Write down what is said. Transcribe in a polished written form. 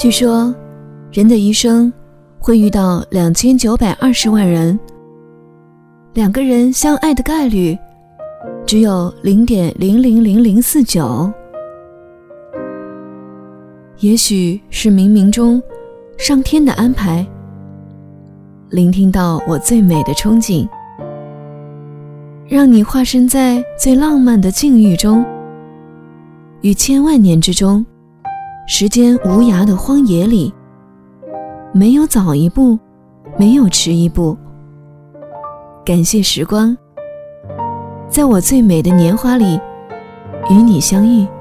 据说人的一生会遇到2920万人，两个人相爱的概率只有0.000049。也许是冥冥中上天的安排，聆听到我最美的憧憬，让你化身在最浪漫的境遇中，于千万年之中，时间无涯的荒野里，没有早一步，没有迟一步。感谢时光，在我最美的年华里与你相遇。